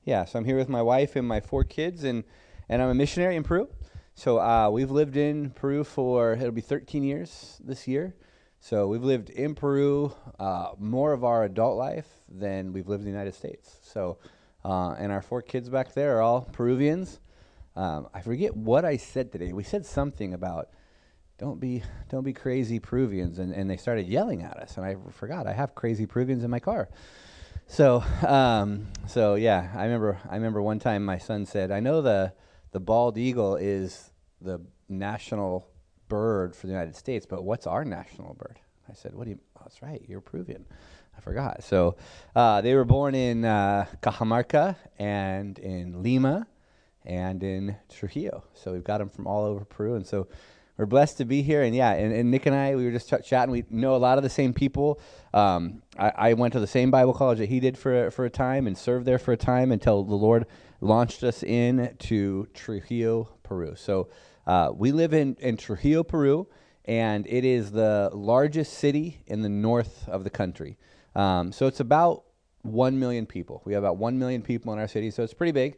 Yeah, so I'm here with my wife and my 4 kids, and I'm a missionary in Peru. So we've lived in Peru for, it'll be 13 years this year. So we've lived in Peru more of our adult life than we've lived in the United States. So, and our 4 kids back there are all Peruvians. I forget what I said today. We said something about don't be crazy Peruvians, and they started yelling at us, and I forgot I have crazy Peruvians in my car. So yeah, I remember one time my son said, "I know the bald eagle is the national bird for the United States, but what's our national bird?" I said, "What do you? Oh, that's right, you're Peruvian." I forgot. So they were born in Cajamarca and in Lima and in Trujillo. So we've got them from all over Peru, and so we're blessed to be here. And yeah, and Nick and I, we were just chatting. We know a lot of the same people. I went to the same Bible college that he did for a time and served there for a time until the Lord launched us into Trujillo, Peru. So we live in Trujillo, Peru, and it is the largest city in the north of the country. So it's about 1 million people. We have about 1 million people in our city, so it's pretty big.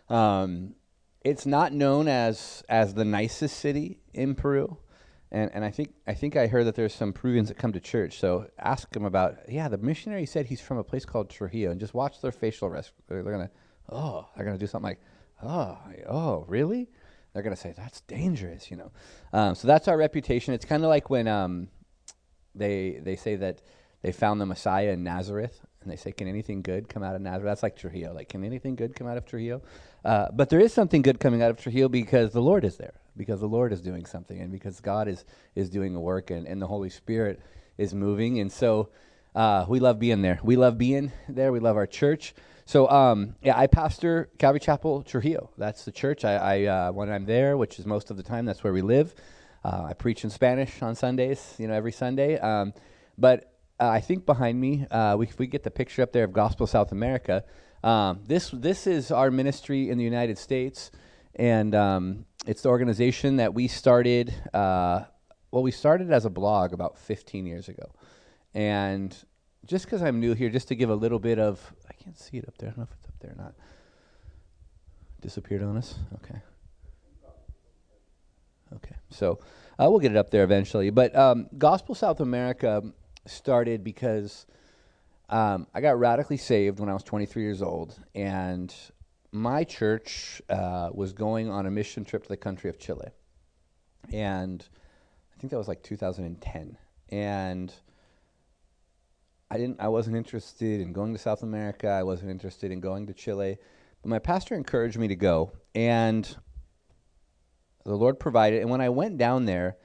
It's not known as the nicest city in Peru, and I think I heard that there's some Peruvians that come to church. So ask them about, yeah, the missionary said he's from a place called Trujillo, and just watch their facial rest. They're gonna do something like, oh, really? They're gonna say that's dangerous, you know. So that's our reputation. It's kind of like when they say that they found the Messiah in Nazareth, and they say, "Can anything good come out of Nazareth?" That's like Trujillo. Like, can anything good come out of Trujillo? But there is something good coming out of Trujillo because the Lord is there, because the Lord is doing something, and because God is doing a work, and the Holy Spirit is moving. And so we love being there. We love being there. We love our church. So yeah, I pastor Calvary Chapel Trujillo. That's the church. I when I'm there, which is most of the time, that's where we live. I preach in Spanish on Sundays, every Sunday. But I think behind me, we get the picture up there of Gospel South America. This is our ministry in the United States, and it's the organization that we started. We started as a blog about 15 years ago, and just because I'm new here, just to give a little bit of, I can't see it up there. I don't know if it's up there or not. Disappeared on us. Okay. So we'll get it up there eventually. But Gospel South America started because I got radically saved when I was 23 years old, and my church was going on a mission trip to the country of Chile, and I think that was like 2010, and I wasn't interested in going to South America. I wasn't interested in going to Chile, but my pastor encouraged me to go, and the Lord provided. And when I went down there,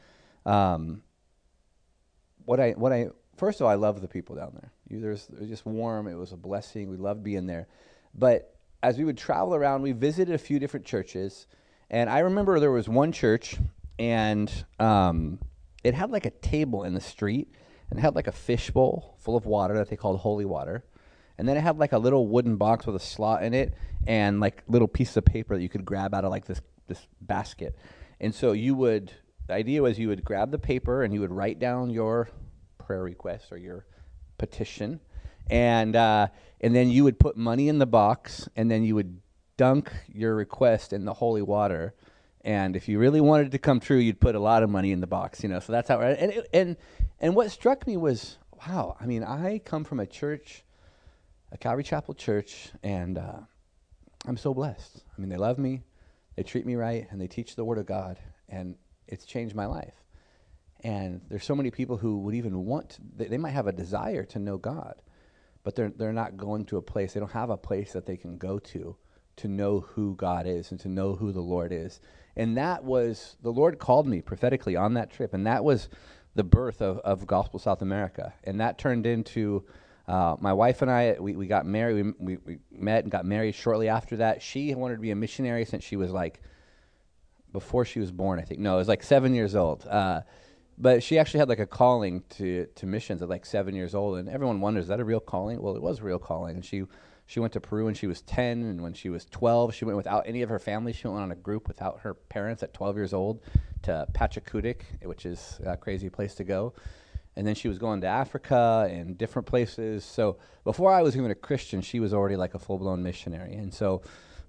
first of all, I love the people down there. It was just warm. It was a blessing. We loved being there. But as we would travel around, we visited a few different churches. And I remember there was one church, and it had like a table in the street, and it had like a fishbowl full of water that they called holy water. And then it had like a little wooden box with a slot in it, and like little pieces of paper that you could grab out of like this basket. And so the idea was you would grab the paper and you would write down your prayer request or your petition, and then you would put money in the box, and then you would dunk your request in the holy water, and if you really wanted it to come true, you'd put a lot of money in the box, so that's how. And what struck me was, wow, I mean, I come from a church, a Calvary Chapel church, and I'm so blessed. I mean, they love me, they treat me right, and they teach the Word of God, and it's changed my life. And there's so many people who would even they might have a desire to know God, but they're not going to a place. They don't have a place that they can go to know who God is and to know who the Lord is. And that was, the Lord called me prophetically on that trip, and that was the birth of Gospel South America. And that turned into, my wife and I, we got married. We met and got married shortly after that. She wanted to be a missionary since she was like, before she was born, I think. No, it was like 7 years old. But she actually had like a calling to missions at like 7 years old, and everyone wonders, is that a real calling? Well, it was a real calling, and she went to Peru when she was 10, and when she was 12, she went without any of her family. She went on a group without her parents at 12 years old to Pachakutik, which is a crazy place to go. And then she was going to Africa and different places. So before I was even a Christian, she was already like a full-blown missionary. And so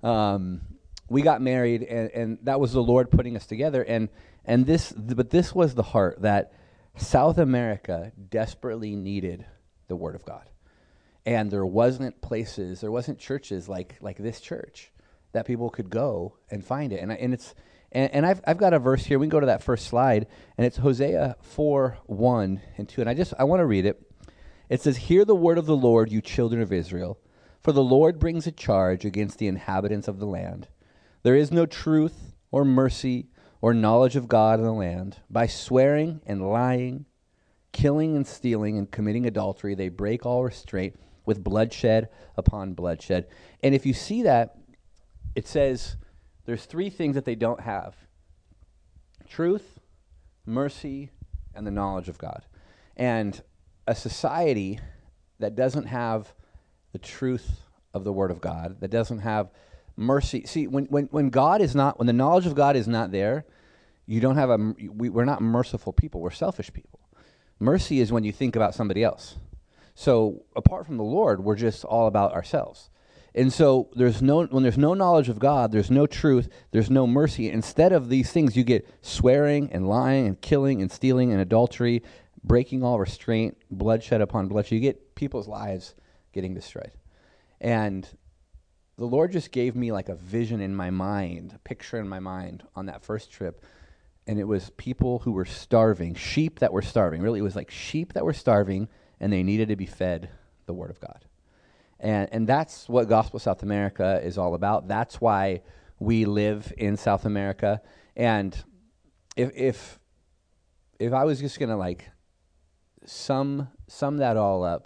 we got married, and that was the Lord putting us together. But this was the heart, that South America desperately needed the Word of God. And there wasn't churches like this church that people could go and find it. And I've got a verse here. We can go to that first slide, and it's Hosea 4:1-2. And I want to read it. It says, "Hear the word of the Lord, you children of Israel, for the Lord brings a charge against the inhabitants of the land. There is no truth or mercy or knowledge of God in the land. By swearing and lying, killing and stealing and committing adultery, they break all restraint with bloodshed upon bloodshed." And if you see that, it says there's three things that they don't have: truth, mercy, and the knowledge of God. And a society that doesn't have the truth of the Word of God, that doesn't have mercy. See, when the knowledge of God is not there, you don't have we're not merciful people. We're selfish people. Mercy is when you think about somebody else. So apart from the Lord, we're just all about ourselves. And so when there's no knowledge of God, there's no truth, there's no mercy. Instead of these things, you get swearing and lying and killing and stealing and adultery, breaking all restraint, bloodshed upon bloodshed. You get people's lives getting destroyed. And the Lord just gave me like a vision in my mind, a picture in my mind on that first trip. And it was people who were starving, sheep that were starving. Really, it was like sheep that were starving, and they needed to be fed the Word of God. And that's what Gospel South America is all about. That's why we live in South America. And if I was just going to like sum that all up,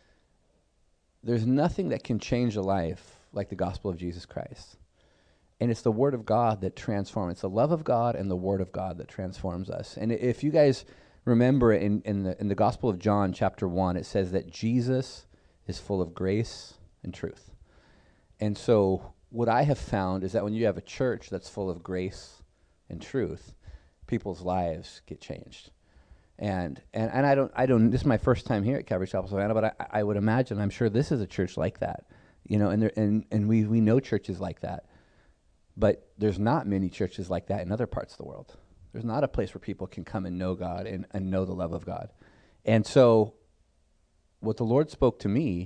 there's nothing that can change a life like the gospel of Jesus Christ. And it's the Word of God that transforms. It's the love of God and the Word of God that transforms us. And if you guys remember in the Gospel of John, chapter 1, it says that Jesus is full of grace and truth. And so what I have found is that when you have a church that's full of grace and truth, people's lives get changed. And I don't. This is my first time here at Calvary Chapel Savannah, but I would imagine, I'm sure this is a church like that, And we know churches like that, but there's not many churches like that in other parts of the world. There's not a place where people can come and know God and know the love of God. And so, what the Lord spoke to me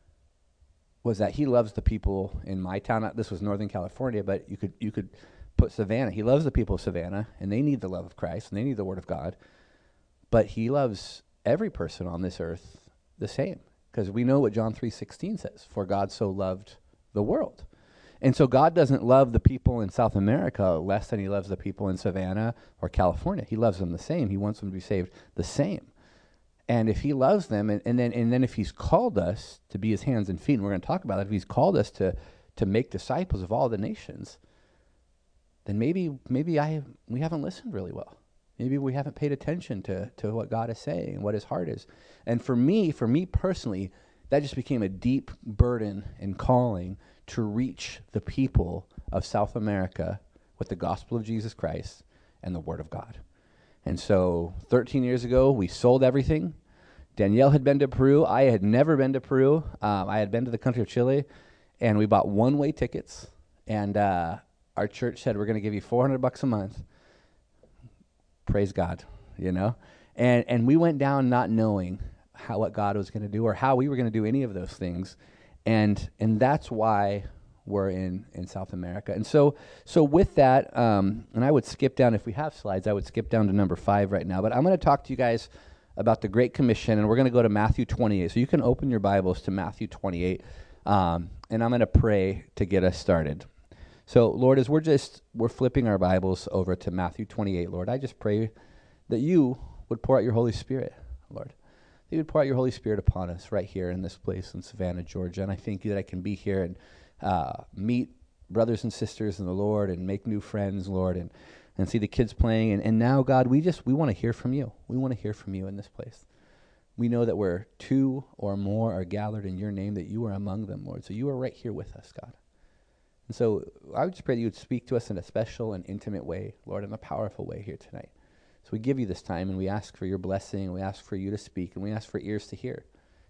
was that He loves the people in my town. This was Northern California, but you could put Savannah. He loves the people of Savannah, and they need the love of Christ, and they need the Word of God. But He loves every person on this earth the same, because we know what John 3:16 says, "For God so loved the world." And so God doesn't love the people in South America less than He loves the people in Savannah or California. He loves them the same. He wants them to be saved the same. And if He loves them, and then if He's called us to be His hands and feet, and we're going to talk about that, if He's called us to make disciples of all the nations, then maybe we haven't listened really well. Maybe we haven't paid attention to what God is saying and what His heart is. And for me personally, that just became a deep burden and calling to reach the people of South America with the gospel of Jesus Christ and the Word of God. And so 13 years ago, we sold everything. Danielle had been to Peru. I had never been to Peru. I had been to the country of Chile, and we bought one-way tickets. And our church said, "We're going to give you $400 a month." Praise God, And we went down not knowing what God was going to do or how we were going to do any of those things. And that's why we're in South America. And so with that, and I would skip down, if we have slides, I would skip down to number 5 right now. But I'm going to talk to you guys about the Great Commission, and we're going to go to Matthew 28. So you can open your Bibles to Matthew 28, and I'm going to pray to get us started. So, Lord, as we're flipping our Bibles over to Matthew 28, Lord, I just pray that You would pour out Your Holy Spirit, Lord. That You would pour out Your Holy Spirit upon us right here in this place in Savannah, Georgia. And I thank You that I can be here and meet brothers and sisters in the Lord and make new friends, Lord, and see the kids playing. And now, God, we want to hear from You. We want to hear from You in this place. We know that where 2 or more are gathered in Your name, that You are among them, Lord. So You are right here with us, God. And so I would just pray that You would speak to us in a special and intimate way, Lord, in a powerful way here tonight. So we give you this time, and we ask for your blessing, and we ask for you to speak, and we ask for ears to hear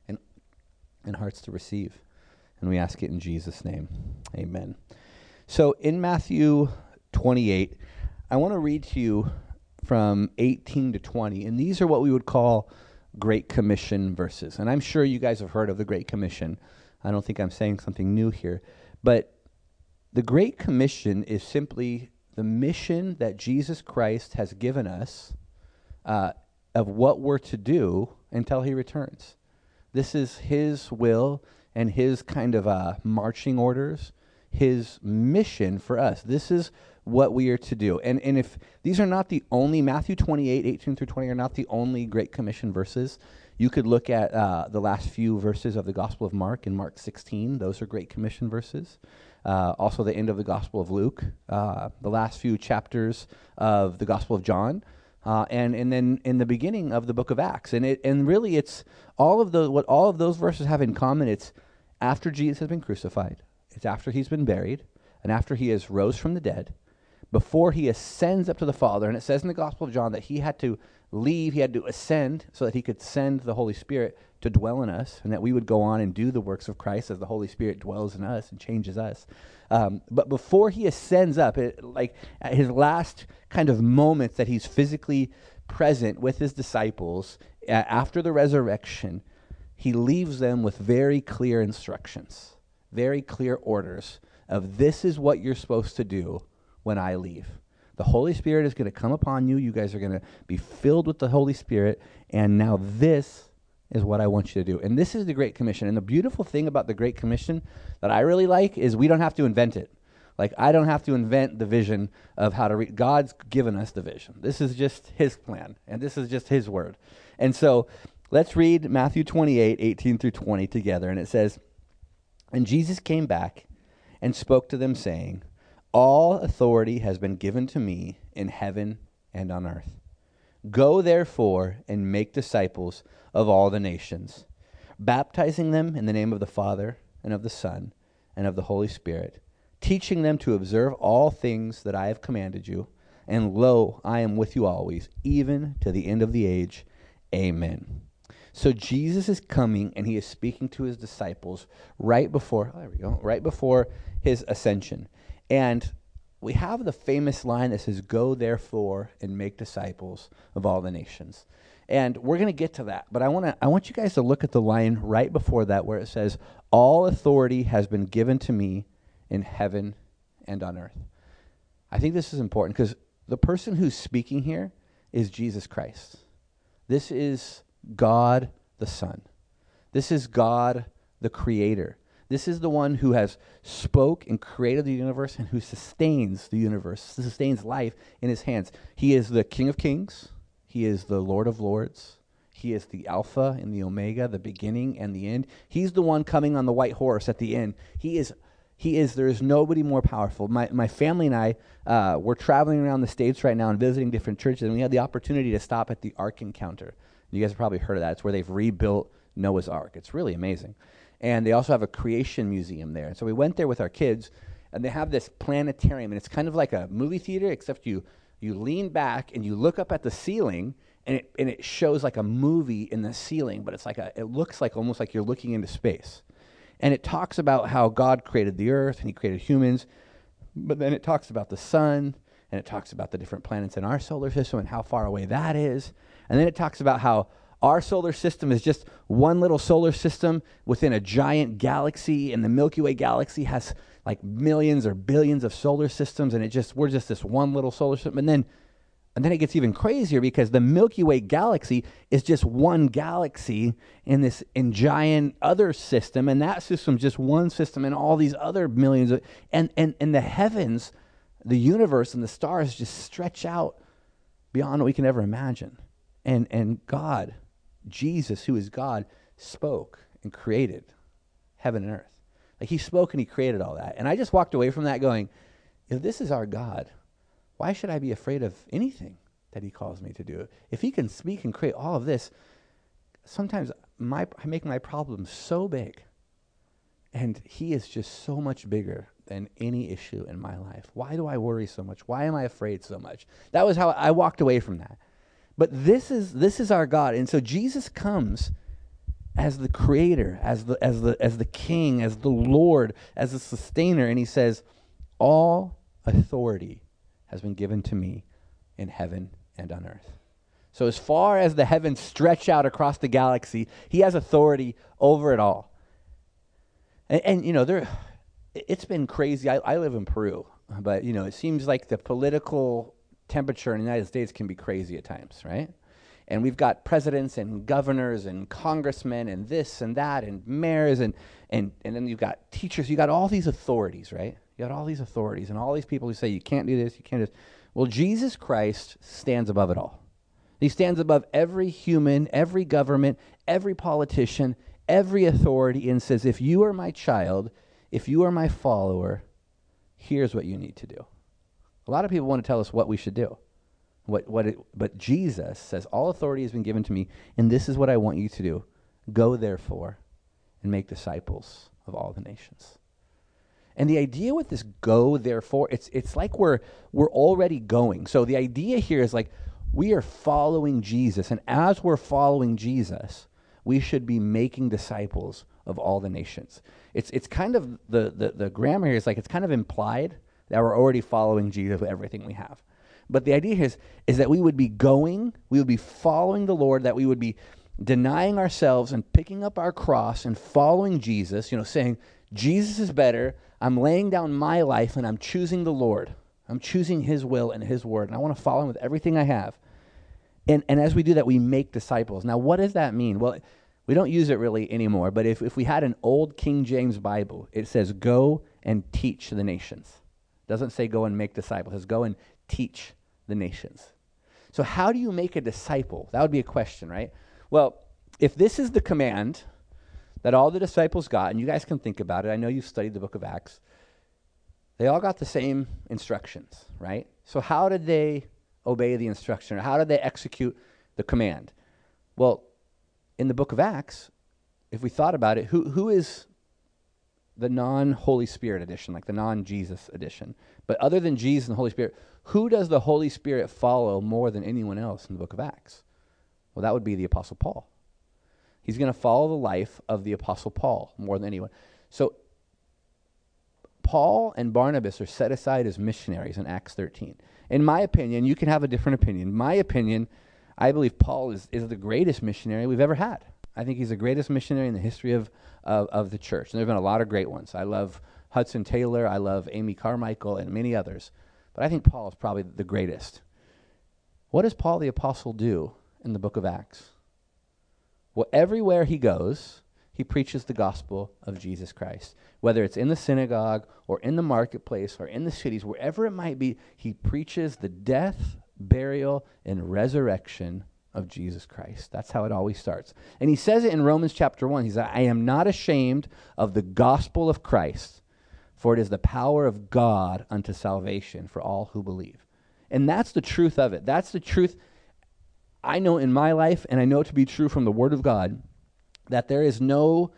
and hearts to receive. And we ask it in Jesus' name. Amen. So in Matthew 28, I want to read to you from 18 to 20. And these are what we would call Great Commission verses. And I'm sure you guys have heard of the Great Commission. I don't think I'm saying something new here. But the Great Commission is simply the mission that Jesus Christ has given us of what we're to do until he returns. This is his will and his kind of marching orders, his mission for us. This is what we are to do. And if these are not the only, Matthew 28, 18 through 20 are not the only Great Commission verses. You could look at the last few verses of the Gospel of Mark in Mark 16. Those are Great Commission verses. Also the end of the Gospel of Luke, the last few chapters of the Gospel of John, and then in the beginning of the book of Acts. And really it's what all of those verses have in common. It's after Jesus has been crucified, it's after he's been buried, and after he has rose from the dead, before he ascends up to the Father. And it says in the Gospel of John that he had to leave, he had to ascend so that he could send the Holy Spirit to dwell in us, and that we would go on and do the works of Christ as the Holy Spirit dwells in us and changes us. But before he ascends up, like at his last kind of moments that he's physically present with his disciples, after the resurrection, he leaves them with very clear instructions, very clear orders of this is what you're supposed to do when I leave. The Holy Spirit is going to come upon you. You guys are going to be filled with the Holy Spirit. And now this is what I want you to do. And this is the Great Commission. And the beautiful thing about the Great Commission that I really like is we don't have to invent it. Like, I don't have to invent the vision of how to read. God's given us the vision. This is just his plan. And this is just his word. And so let's read Matthew 28, 18 through 20 together. And it says, "And Jesus came back and spoke to them, saying, 'All authority has been given to me in heaven and on earth. Go therefore and make disciples of all the nations, baptizing them in the name of the Father and of the Son and of the Holy Spirit, teaching them to observe all things that I have commanded you. And lo, I am with you always, even to the end of the age. Amen.'" So Jesus is coming, and he is speaking to his disciples right before his ascension. And we have the famous line that says, "Go therefore and make disciples of all the nations." And we're going to get to that. But I want you guys to look at the line right before that where it says, "All authority has been given to me in heaven and on earth." I think this is important because the person who's speaking here is Jesus Christ. This is God the Son. This is God the Creator. This is the one who has spoke and created the universe and who sustains the universe, sustains life in his hands. He is the King of Kings. He is the Lord of Lords. He is the Alpha and the Omega, the beginning and the end. He's the one coming on the white horse at the end. There is nobody more powerful. My family and I, we're traveling around the States right now and visiting different churches, and we had the opportunity to stop at the Ark Encounter. You guys have probably heard of that. It's where they've rebuilt Noah's Ark. It's really amazing. And they also have a creation museum there. And so we went there with our kids, and they have this planetarium, and it's kind of like a movie theater, except you lean back and you look up at the ceiling, and it shows like a movie in the ceiling, but it looks like almost like you're looking into space. And it talks about how God created the earth and he created humans, but then it talks about the sun, and it talks about the different planets in our solar system and how far away that is. And then it talks about how our solar system is just one little solar system within a giant galaxy, and the Milky Way galaxy has like millions or billions of solar systems, and we're just this one little solar system. And then it gets even crazier because the Milky Way galaxy is just one galaxy in giant other system, and that system's just one system, and all these other millions of, and the heavens, the universe, and the stars just stretch out beyond what we can ever imagine. And God, Jesus, who is God, spoke and created heaven and earth. Like, he spoke and he created all that. And I just walked away from that going, if this is our God, why should I be afraid of anything that he calls me to do? If he can speak and create all of this, sometimes I make my problems so big, and he is just so much bigger than any issue in my life. Why do I worry so much? Why am I afraid so much? That was how I walked away from that. But this is our God. And so Jesus comes as the creator, as the king, as the Lord, as the sustainer, and he says, all authority has been given to me in heaven and on earth. So as far as the heavens stretch out across the galaxy, he has authority over it all. And it's been crazy. I live in Peru, but it seems like the political temperature in the United States can be crazy at times, right? And we've got presidents and governors and congressmen and this and that and mayors and then you've got teachers. You got all these authorities, right? You got all these authorities and all these people who say you can't do this, you can't do this. Well, Jesus Christ stands above it all. He stands above every human, every government, every politician, every authority, and says, if you are my child, if you are my follower, here's what you need to do. A lot of people want to tell us what we should do. But Jesus says, all authority has been given to me, and this is what I want you to do. Go, therefore, and make disciples of all the nations. And the idea with this go, therefore, it's like we're already going. So the idea here is like we are following Jesus, and as we're following Jesus, we should be making disciples of all the nations. It's kind of, the grammar here is like it's kind of implied that we're already following Jesus with everything we have. But the idea is that we would be going, we would be following the Lord, that we would be denying ourselves and picking up our cross and following Jesus, saying, Jesus is better. I'm laying down my life and I'm choosing the Lord. I'm choosing his will and his word, and I want to follow him with everything I have. And as we do that, we make disciples. Now, what does that mean? Well, we don't use it really anymore, but if we had an old King James Bible, it says, go and teach the nations. It doesn't say go and make disciples. It says go and teach the nations. So how do you make a disciple? That would be a question, right? Well, if this is the command that all the disciples got, and you guys can think about it, I know you've studied the book of Acts, they all got the same instructions, right? So how did they obey the instruction, or how did they execute the command? Well, in the book of Acts, if we thought about it, who is the non-Holy Spirit edition, like the non-Jesus edition? But other than Jesus and the Holy Spirit, who does the Holy Spirit follow more than anyone else in the book of Acts? Well, that would be the Apostle Paul. He's going to follow the life of the Apostle Paul more than anyone. So Paul and Barnabas are set aside as missionaries in Acts 13. In my opinion, you can have a different opinion. In my opinion, I believe Paul is the greatest missionary we've ever had. I think he's the greatest missionary in the history of the church. And there have been a lot of great ones. I love Hudson Taylor. I love Amy Carmichael and many others. But I think Paul is probably the greatest. What does Paul the Apostle do in the book of Acts? Well, everywhere he goes, he preaches the gospel of Jesus Christ. Whether it's in the synagogue or in the marketplace or in the cities, wherever it might be, he preaches the death, burial, and resurrection of Jesus Christ. That's how it always starts. And he says it in Romans chapter 1. He says, I am not ashamed of the gospel of Christ, for it is the power of God unto salvation for all who believe. And that's the truth of it. That's the truth I know in my life, and I know it to be true from the Word of God, that there is no,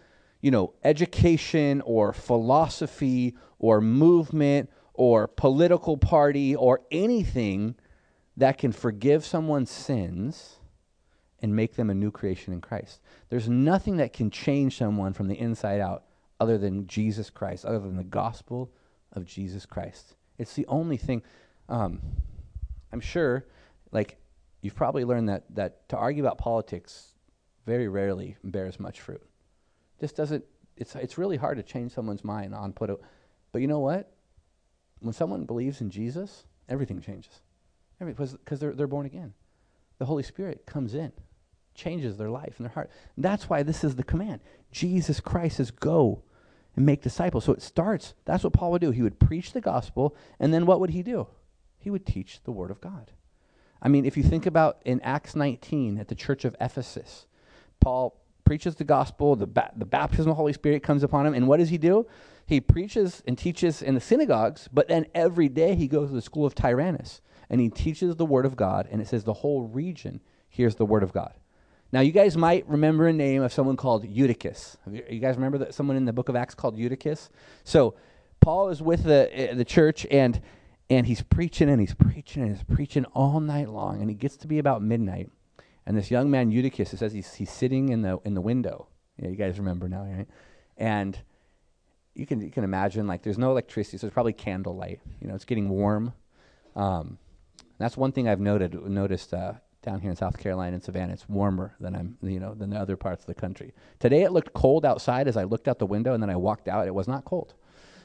education or philosophy or movement or political party or anything that can forgive someone's sins and make them a new creation in Christ. There's nothing that can change someone from the inside out other than Jesus Christ, other than the gospel of Jesus Christ. It's the only thing. I'm sure, you've probably learned that to argue about politics very rarely bears much fruit. Just doesn't. It's really hard to change someone's mind on but you know what? When someone believes in Jesus, everything changes. Because they're born again. The Holy Spirit comes in, changes their life and their heart. And that's why this is the command. Jesus Christ says, go and make disciples. So it starts, that's what Paul would do. He would preach the gospel, and then what would he do? He would teach the word of God. I mean, if you think about in Acts 19 at the church of Ephesus, Paul preaches the gospel, the baptism of the Holy Spirit comes upon him, and what does he do? He preaches and teaches in the synagogues, but then every day he goes to the school of Tyrannus, and he teaches the word of God, and it says the whole region hears the word of God. Now, you guys might remember a name of someone called Eutychus. You guys remember someone in the book of Acts called Eutychus? So Paul is with the church, and And he's preaching and he's preaching and he's preaching all night long. And he gets to be about midnight. And this young man, Eutychus, it says he's sitting in the window. Yeah, you guys remember now, right? And you can imagine, like, there's no electricity, so there's probably candlelight. It's getting warm. That's one thing I've noticed down here in South Carolina and Savannah. It's warmer than than the other parts of the country. Today it looked cold outside as I looked out the window, and then I walked out. It was not cold.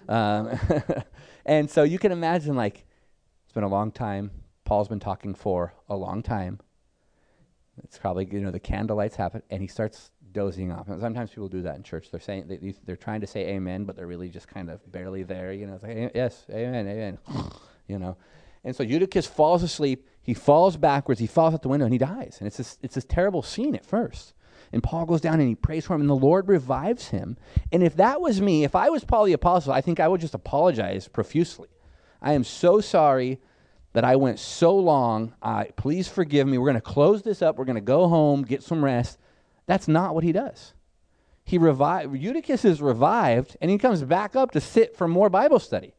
And so you can imagine, like, it's been a long time. Paul's been talking for a long time. It's probably, the candlelight's happen, and he starts dozing off. And sometimes people do that in church. They're saying they're trying to say amen, but they're really just kind of barely there. It's like, yes, amen, amen. And so Eutychus falls asleep. He falls backwards. He falls out the window, and he dies. And it's this terrible scene at first. And Paul goes down and he prays for him, and the Lord revives him. And if that was me, if I was Paul the Apostle, I think I would just apologize profusely. I am so sorry that I went so long. Please forgive me. We're going to close this up. We're going to go home, get some rest. That's not what he does. Eutychus is revived, and he comes back up to sit for more Bible study.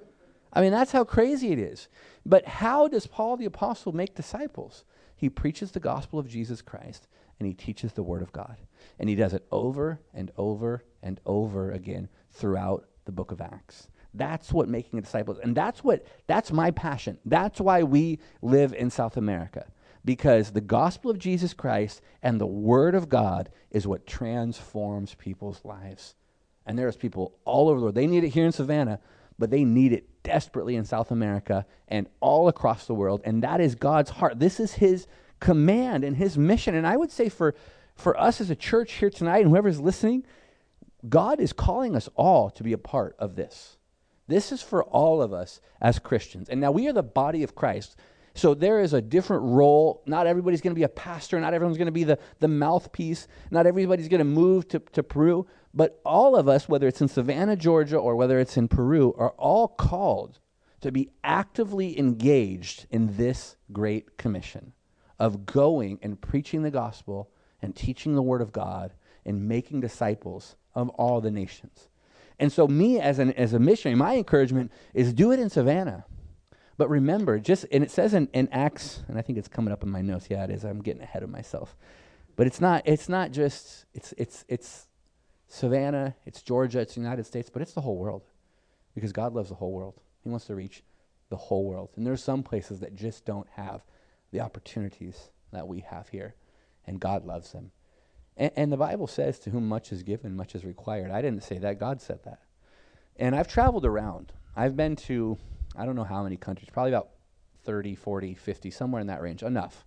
I mean, that's how crazy it is. But how does Paul the Apostle make disciples? He preaches the gospel of Jesus Christ, and he teaches the word of God. And he does it over and over and over again throughout the book of Acts. That's what making a disciple is. And that's my passion. That's why we live in South America. Because the gospel of Jesus Christ and the word of God is what transforms people's lives. And there's people all over the world. They need it here in Savannah, but they need it desperately in South America and all across the world. And that is God's heart. This is his command and his mission. And I would say for us as a church here tonight, and whoever's listening, God is calling us all to be a part of this. This is for all of us as Christians. And now we are the body of Christ. So there is a different role. Not everybody's going to be a pastor. Not everyone's going to be the mouthpiece. Not everybody's going to move to Peru. But all of us, whether it's in Savannah, Georgia, or whether it's in Peru, are all called to be actively engaged in this great commission of going and preaching the gospel and teaching the word of God and making disciples of all the nations. And so me as a missionary, my encouragement is do it in Savannah. But remember, and it says in Acts, and I think it's coming up in my notes. Yeah, it is. I'm getting ahead of myself. But it's not just Savannah, it's Georgia, it's the United States, but it's the whole world. Because God loves the whole world. He wants to reach the whole world. And there's some places that just don't have the opportunities that we have here. And God loves them. And the Bible says, to whom much is given, much is required. I didn't say that. God said that. And I've traveled around. I've been to, I don't know how many countries, probably about 30, 40, 50, somewhere in that range. Enough.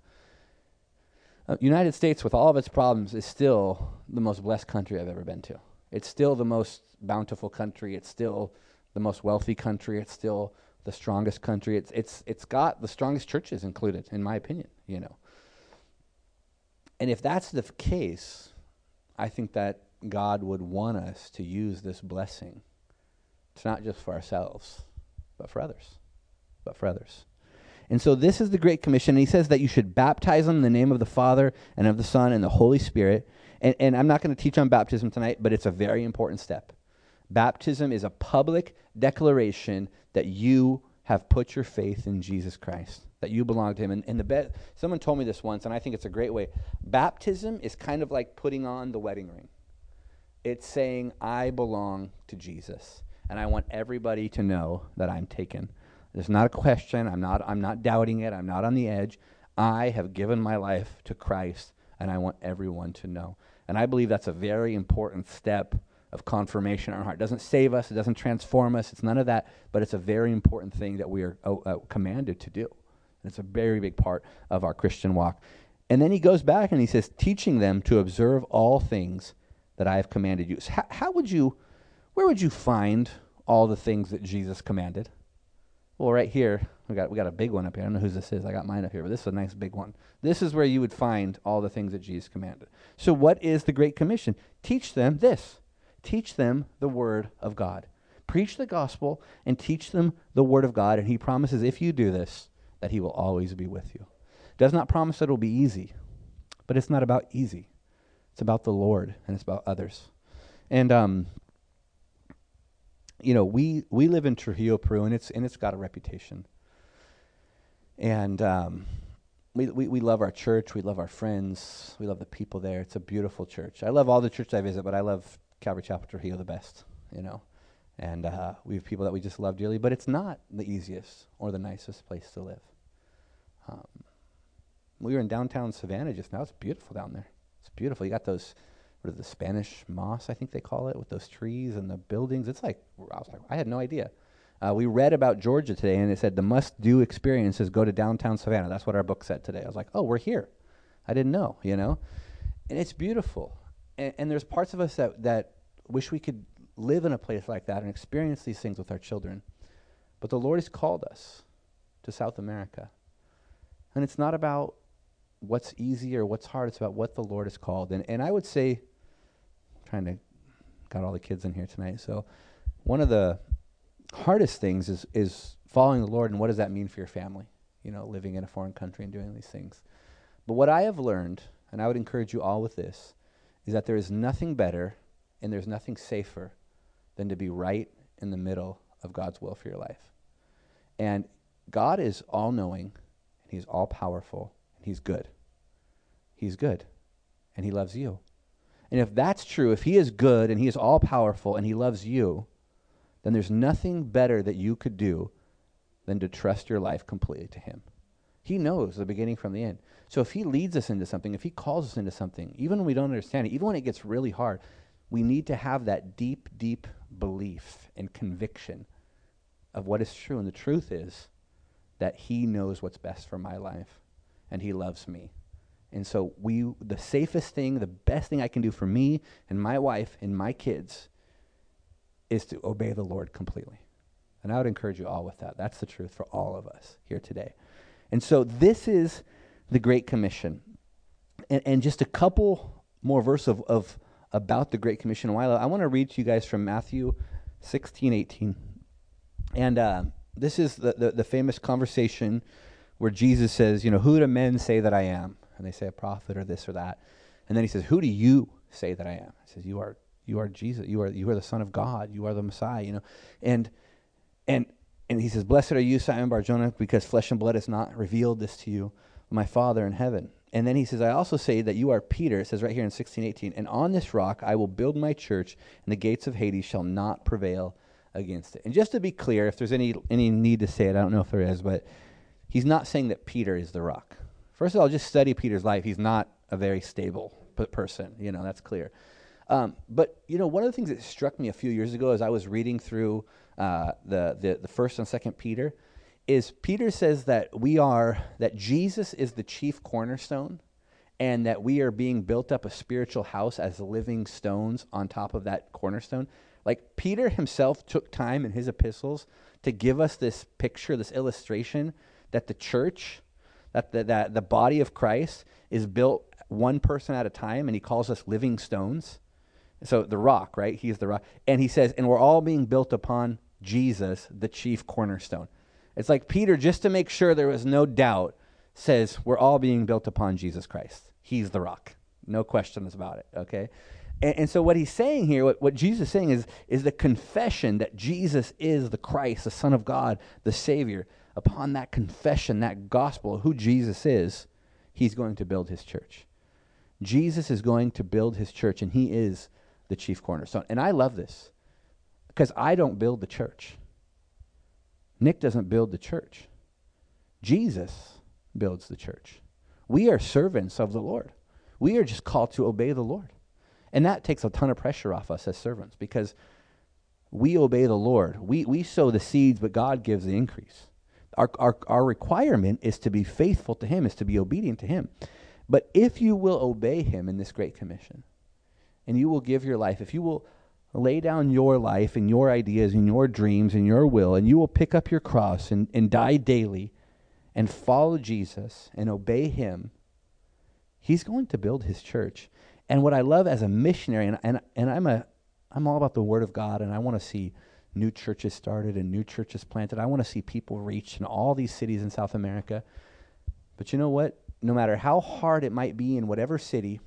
United States, with all of its problems, is still the most blessed country I've ever been to. It's still the most bountiful country. It's still the most wealthy country. It's still the strongest country. It's got the strongest churches included, in my opinion, And if that's the case, I think that God would want us to use this blessing. It's not just for ourselves, but for others. And so this is the Great Commission. And he says that you should baptize them in the name of the Father and of the Son and the Holy Spirit. And I'm not going to teach on baptism tonight, but it's a very important step. Baptism is a public declaration that you have put your faith in Jesus Christ, that you belong to him. And someone told me this once, and I think it's a great way. Baptism is kind of like putting on the wedding ring. It's saying, I belong to Jesus, and I want everybody to know that I'm taken. There's not a question. I'm not doubting it. I'm not on the edge. I have given my life to Christ, and I want everyone to know. And I believe that's a very important step of confirmation in our heart. It doesn't save us. It doesn't transform us. It's none of that, but it's a very important thing that we are commanded to do. And it's a very big part of our Christian walk. And then he goes back and he says, teaching them to observe all things that I have commanded you. So where would you find all the things that Jesus commanded? Well, right here, we got a big one up here. I don't know whose this is. I got mine up here, but this is a nice big one. This is where you would find all the things that Jesus commanded. So what is the Great Commission? Teach them this. Teach them the word of God. Preach the gospel and teach them the word of God. And he promises if you do this, that he will always be with you. Does not promise that it will be easy, but it's not about easy. It's about the Lord and it's about others. And, we live in Trujillo, Peru, and it's got a reputation. And we love our church. We love our friends. We love the people there. It's a beautiful church. I love all the churches I visit, but I love Calvary Chapel Trujillo the best. And we have people that we just love dearly, but it's not the easiest or the nicest place to live. We were in downtown Savannah just now. It's beautiful down there. It's beautiful. You got those, what are the Spanish moss, I think they call it, with those trees and the buildings. I had no idea. We read about Georgia today, and it said the must-do experience is go to downtown Savannah. That's what our book said today. I was like, oh, we're here. I didn't know, And it's beautiful. And there's parts of us that wish we could live in a place like that and experience these things with our children. But the Lord has called us to South America. And it's not about what's easy or what's hard. It's about what the Lord has called. And I would say, got all the kids in here tonight, so one of the hardest things is following the Lord, and what does that mean for your family, living in a foreign country and doing these things. But what I have learned, and I would encourage you all with this, is that there is nothing better and there's nothing safer than to be right in the middle of God's will for your life. And God is all-knowing, and he's all-powerful, and he's good. He's good, and he loves you. And if that's true, if he is good and he is all-powerful and he loves you, then there's nothing better that you could do than to trust your life completely to him. He knows the beginning from the end. So if he leads us into something, if he calls us into something, even when we don't understand it, even when it gets really hard, we need to have that deep, deep belief and conviction of what is true. And the truth is that he knows what's best for my life, and he loves me. And so the safest thing, the best thing I can do for me and my wife and my kids is to obey the Lord completely. And I would encourage you all with that. That's the truth for all of us here today. And so this is the Great Commission. And just a couple more verses of about the Great Commission. I want to read to you guys from Matthew 16:18. And this is the famous conversation where Jesus says, who do men say that I am? And they say a prophet or this or that. And then he says, who do you say that I am? He says, you are Jesus. You are the Son of God. You are the Messiah, And he says, blessed are you, Simon Bar-Jonah, because flesh and blood has not revealed this to you, but my Father in heaven. And then he says, I also say that you are Peter. It says right here in 16:18, and on this rock I will build my church, and the gates of Hades shall not prevail against it. And just to be clear, if there's any need to say it, I don't know if there is, but he's not saying that Peter is the rock. First of all, just study Peter's life. He's not a very stable person. That's clear. But one of the things that struck me a few years ago as I was reading through the First and Second Peter is Peter says that Jesus is the chief cornerstone, and that we are being built up a spiritual house as living stones on top of that cornerstone. Like Peter himself took time in his epistles to give us this picture, this illustration that the church, that the body of Christ is built one person at a time, and he calls us living stones. So the rock, right? He's the rock. And he says, and we're all being built upon Jesus, the chief cornerstone. It's like Peter, just to make sure there was no doubt, says we're all being built upon Jesus Christ. He's the rock. No questions about it, okay? And so what he's saying here, what Jesus is saying is the confession that Jesus is the Christ, the Son of God, the Savior. Upon that confession, that gospel of who Jesus is, he's going to build his church. Jesus is going to build his church, and he is the chief cornerstone. And I love this because I don't build the church. Nick doesn't build the church. Jesus builds the church. We are servants of the Lord. We are just called to obey the Lord. And that takes a ton of pressure off us as servants because we obey the Lord. We sow the seeds, but God gives the increase. Our requirement is to be faithful to him, is to be obedient to him. But if you will obey him in this great commission, and you will give your life, if you will lay down your life and your ideas and your dreams and your will, and you will pick up your cross and die daily and follow Jesus and obey him, he's going to build his church. And what I love as a missionary, and I'm all about the word of God, and I want to see new churches started and new churches planted. I want to see people reached in all these cities in South America. But you know what? No matter how hard it might be in whatever city,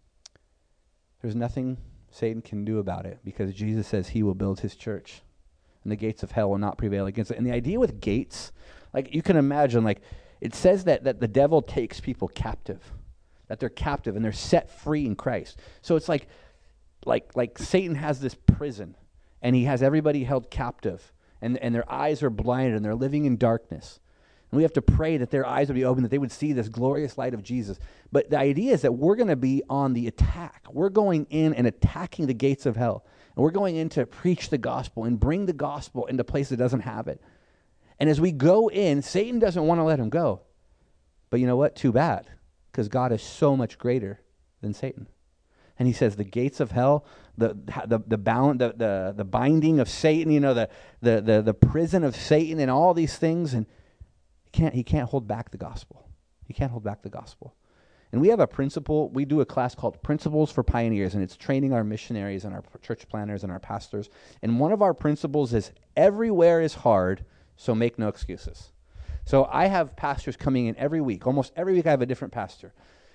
there's nothing Satan can do about it because Jesus says he will build his church. and the gates of hell will not prevail against it. And the idea with gates, like you can imagine, like it says that the devil takes people captive, that they're captive and they're set free in Christ. So it's like Satan has this prison, and he has everybody held captive, and their eyes are blinded, and they're living in darkness. And we have to pray that their eyes would be open, that they would see this glorious light of Jesus. But the idea is that we're going to be on the attack. We're going in and attacking the gates of hell. And we're going in to preach the gospel and bring the gospel into a place that doesn't have it. And as we go in, Satan doesn't want to let him go. But you know what? Too bad, because God is so much greater than Satan. And he says the gates of hell, the binding of Satan, you know, the prison of Satan and all these things, and he can't hold back the gospel. He can't hold back the gospel. And we have a principle. We do a class called Principles for Pioneers, and it's training our missionaries and our church planners and our pastors. And one of our principles is everywhere is hard, so make no excuses. So I have pastors coming in every week. Almost every week I have a different pastor.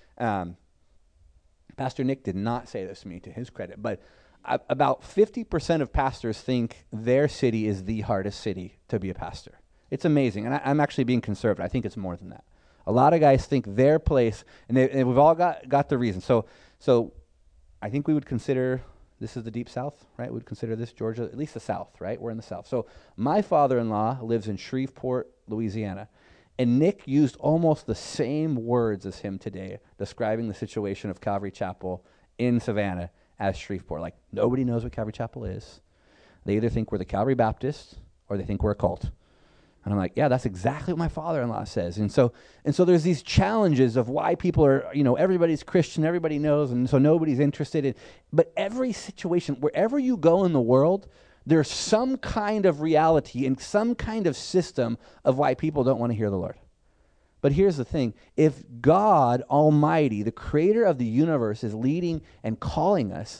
Pastor Nick did not say this to me, to his credit, but about 50% of pastors think their city is the hardest city to be a pastor. It's amazing, and I'm actually being conservative. I think it's more than that. A lot of guys think their place, and we've all got the reason. So I think we would consider this is the deep South, right? We'd consider this Georgia, at least the South, right? We're in the South. So my father-in-law lives in Shreveport, Louisiana, and Nick used almost the same words as him today, describing the situation of Calvary Chapel in Savannah as Shreveport. Like, nobody knows what Calvary Chapel is. They either think we're the Calvary Baptists or they think we're a cult. And I'm like, yeah, that's exactly what my father-in-law says. And so there's these challenges of why people are, you know, everybody's Christian, everybody knows, and so nobody's interested in. But every situation, wherever you go in the world, there's some kind of reality and some kind of system of why people don't want to hear the Lord. But here's the thing. If God Almighty, the creator of the universe, is leading and calling us,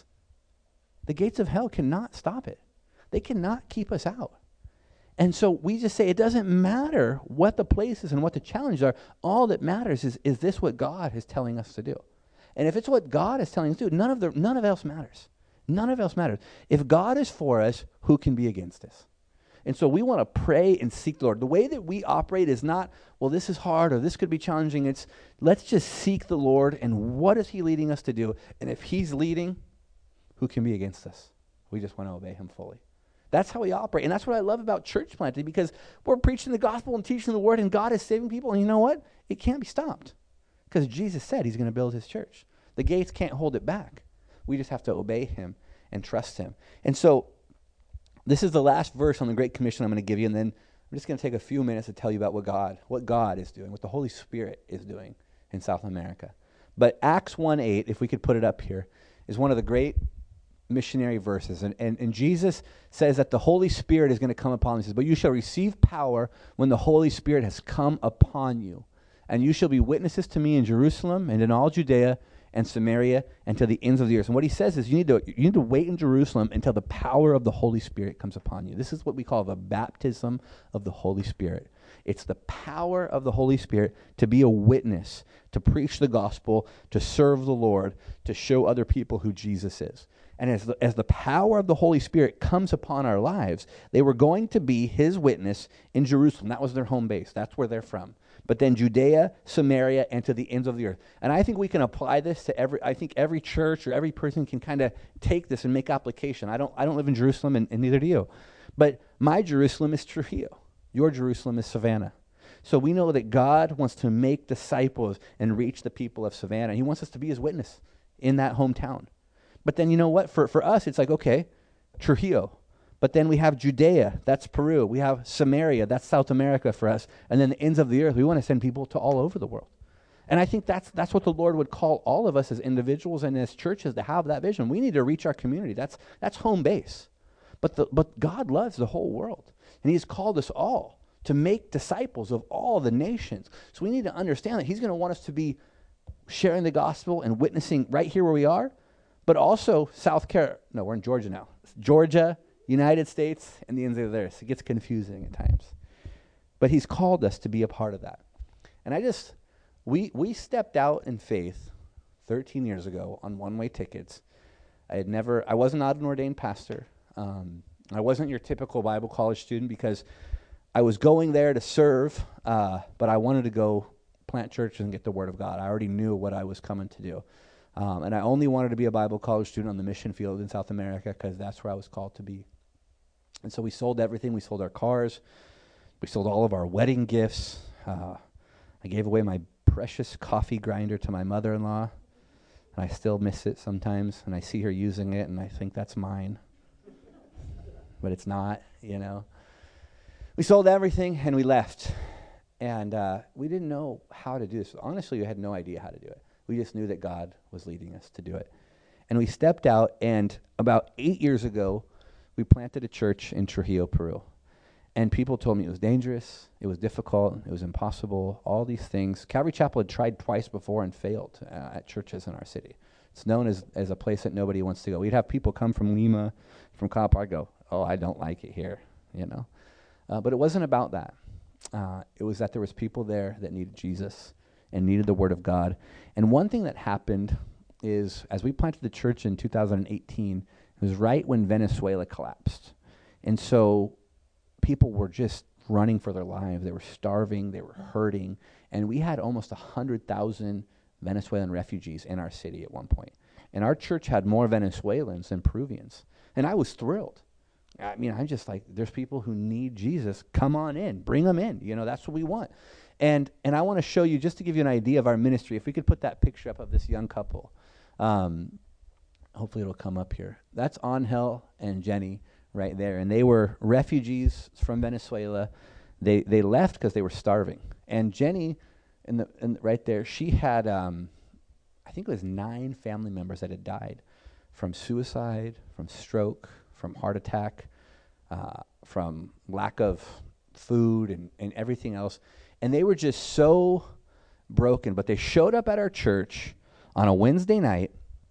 the gates of hell cannot stop it. They cannot keep us out. And so we just say it doesn't matter what the place is and what the challenges are. All that matters is this what God is telling us to do? And if it's what God is telling us to do, none of else matters. None of else matters. If God is for us, who can be against us? And so we want to pray and seek the Lord. The way that we operate is not, well, this is hard or this could be challenging. It's let's just seek the Lord and what is he leading us to do? And if he's leading, who can be against us? We just want to obey him fully. That's how we operate. And that's what I love about church planting, because we're preaching the gospel and teaching the word, and God is saving people. And you know what? It can't be stopped, because Jesus said he's going to build his church. The gates can't hold it back. We just have to obey him and trust him. And so this is the last verse on the Great Commission I'm going to give you, and then I'm just going to take a few minutes to tell you about what God is doing, what the Holy Spirit is doing in South America. But Acts 1:8, if we could put it up here, is one of the great missionary verses. And Jesus says that the Holy Spirit is going to come upon us. He says, but you shall receive power when the Holy Spirit has come upon you. And you shall be witnesses to me in Jerusalem and in all Judea and Samaria and to the ends of the earth. And what he says is you need to wait in Jerusalem until the power of the Holy Spirit comes upon you. This is what we call the baptism of the Holy Spirit. It's the power of the Holy Spirit to be a witness, to preach the gospel, to serve the Lord, to show other people who Jesus is. And as the power of the Holy Spirit comes upon our lives, they were going to be his witness in Jerusalem. That was their home base. That's where they're from. But then Judea, Samaria, and to the ends of the earth. And I think we can apply this to every church, or every person can kind of take this and make application. I don't live in Jerusalem, and neither do you. But my Jerusalem is Trujillo. Your Jerusalem is Savannah. So we know that God wants to make disciples and reach the people of Savannah. He wants us to be his witness in that hometown. But then you know what? For us, it's like, okay, Trujillo. But then we have Judea, that's Peru. We have Samaria, that's South America for us. And then the ends of the earth, we want to send people to all over the world. And I think that's what the Lord would call all of us as individuals and as churches, to have that vision. We need to reach our community. That's home base. But God loves the whole world. And he's called us all to make disciples of all the nations. So we need to understand that he's going to want us to be sharing the gospel and witnessing right here where we are, but also we're in Georgia now. Georgia, United States, and the ends of the earth. It gets confusing at times. But he's called us to be a part of that. And we stepped out in faith 13 years ago on one-way tickets. I wasn't an ordained pastor. I wasn't your typical Bible college student because I was going there to serve, but I wanted to go plant churches and get the Word of God. I already knew what I was coming to do. And I only wanted to be a Bible college student on the mission field in South America because that's where I was called to be. And so we sold everything. We sold our cars. We sold all of our wedding gifts. I gave away my precious coffee grinder to my mother-in-law, and I still miss it sometimes, and I see her using it, and I think that's mine. But it's not, you know. We sold everything, and we left. And we didn't know how to do this. Honestly, we had no idea how to do it. We just knew that God was leading us to do it. And we stepped out, and about 8 years ago, we planted a church in Trujillo, Peru. And people told me it was dangerous, it was difficult, it was impossible, all these things. Calvary Chapel had tried twice before and failed at churches in our city. It's known as a place that nobody wants to go. We'd have people come from Lima, from Kyle Park, go, oh, I don't like it here, you know. But it wasn't about that. It was that there was people there that needed Jesus and needed the Word of God. And one thing that happened is, as we planted the church in 2018, it was right when Venezuela collapsed. And so people were just running for their lives. They were starving. They were hurting. And we had almost 100,000 Venezuelan refugees in our city at one point. And our church had more Venezuelans than Peruvians. And I was thrilled. I mean, I'm just like, there's people who need Jesus. Come on in. Bring them in. You know, that's what we want. And I want to show you, just to give you an idea of our ministry, if we could put that picture up of this young couple. Hopefully it'll come up here. That's Angel and Jenny right there. And they were refugees from Venezuela. They left because they were starving. And Jenny, right there, she had, I think it was 9 family members that had died from suicide, from stroke, from heart attack, from lack of food and everything else. And they were just so broken. But they showed up at our church on a Wednesday night,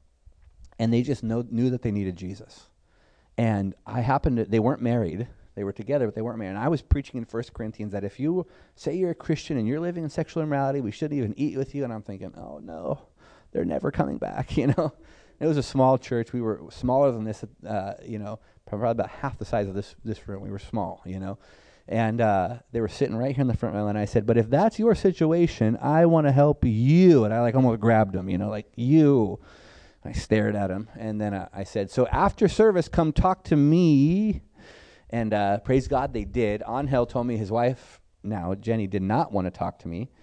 and they just knew that they needed Jesus. And they weren't married. They were together, but they weren't married. And I was preaching in 1 Corinthians that if you say you're a Christian and you're living in sexual immorality, we shouldn't even eat with you. And I'm thinking, oh, no, they're never coming back, you know. It was a small church. We were smaller than this, you know, probably about half the size of this room. We were small, you know. And they were sitting right here in the front row, and I said, but if that's your situation, I want to help you. And I almost grabbed him, you know, like, you. I stared at him, and then I said, so after service, come talk to me. And praise God, they did. Angel told me his wife, now Jenny, did not want to talk to me.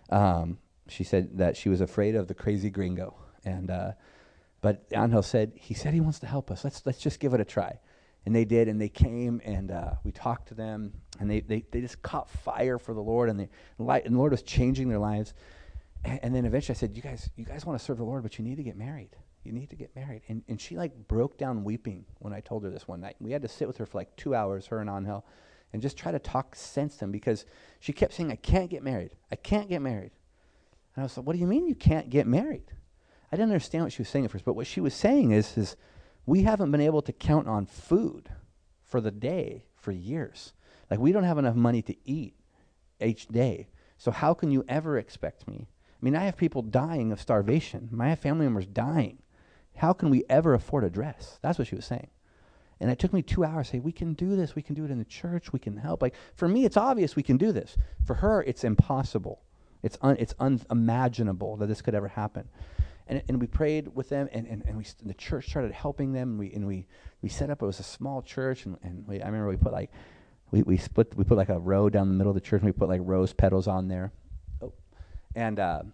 She said that she was afraid of the crazy gringo. And but Angel said, he wants to help us. Let's just give it a try. And they did, and they came, and we talked to them, and they just caught fire for the Lord, and the Lord was changing their lives. And then eventually I said, you guys want to serve the Lord, but you need to get married. You need to get married. And she broke down weeping when I told her this one night. We had to sit with her for 2 hours, her and Angel, and just try to talk sense to them, because she kept saying, I can't get married. I can't get married. And I was like, what do you mean you can't get married? I didn't understand what she was saying at first, but what she was saying is we haven't been able to count on food for the day for years. We don't have enough money to eat each day. So how can you ever expect me? I mean, I have people dying of starvation. I have family members dying. How can we ever afford a dress? That's what she was saying. And it took me 2 hours to say, we can do this. We can do it in the church. We can help. For me, it's obvious we can do this. For her, it's impossible. It's unimaginable that this could ever happen. And we prayed with them, and the church started helping them. We set up. It was a small church, and I remember we put we put a row down the middle of the church, and we put rose petals on there. Oh, and